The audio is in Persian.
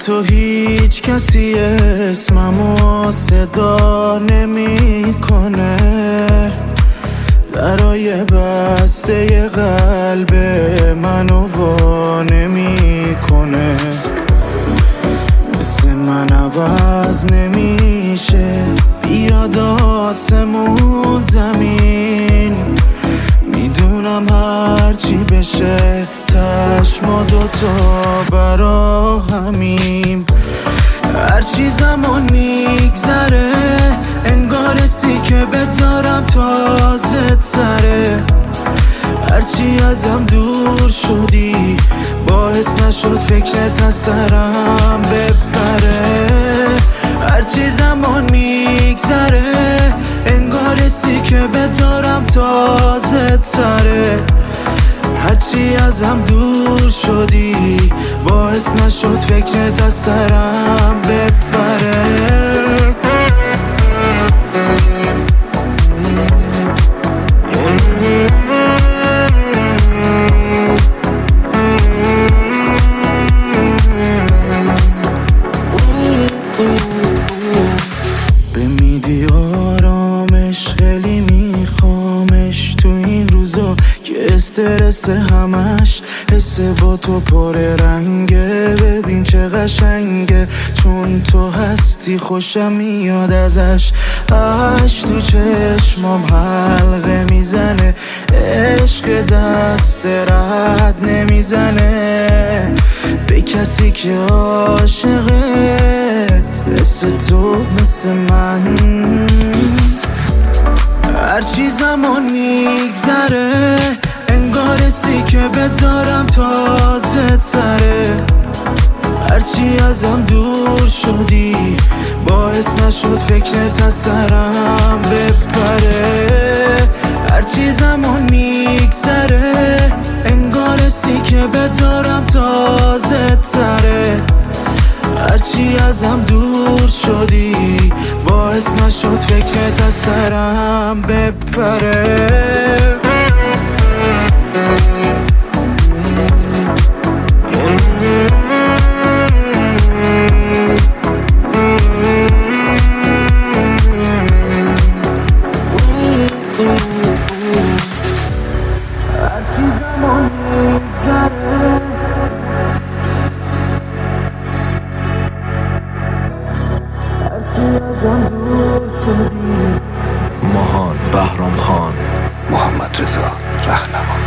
تو هیچ کسی اسممو صدا نمیکنه، درای بسته قلب منو وا نمیکنه. مثل من عوض نمیشه، بیاد آسمون زمین. میدونم هرچی بشه تش ما دوتا برا همیم. هرچی زمان میگذره انگار که بدارم تازه تره. هرچی ازم دور شدی باعث نشد فکرت از سرم بپره. هرچی زمان میگذره انگار که بدارم تازه تره. هرچی ازم دور شدی باعث نشد فکرت از سرم بپره. بمیدی آرامش خیلی میخوامش تو این روزا که استرس همش حس با تو پر رنگه. ببین چه قشنگه چون تو هستی خوشم میاد ازش. اش تو چشمام حلقه میزنه، عشق دست رد نمیزنه به کسی که عاشقه مثل تو مثل من. هرچی زمان میگذره انگار که بدارم تازه تره. هرچی ازم دور شدی باعث نشد فکرت از سرم بپره. هرچی زمان میگذره انگار که بدارم تازه تره. هرچی ازم دور شدی باعث نشد فکرت از سرم بپره. ماهان بهرام خان، محمد رضا رهنما.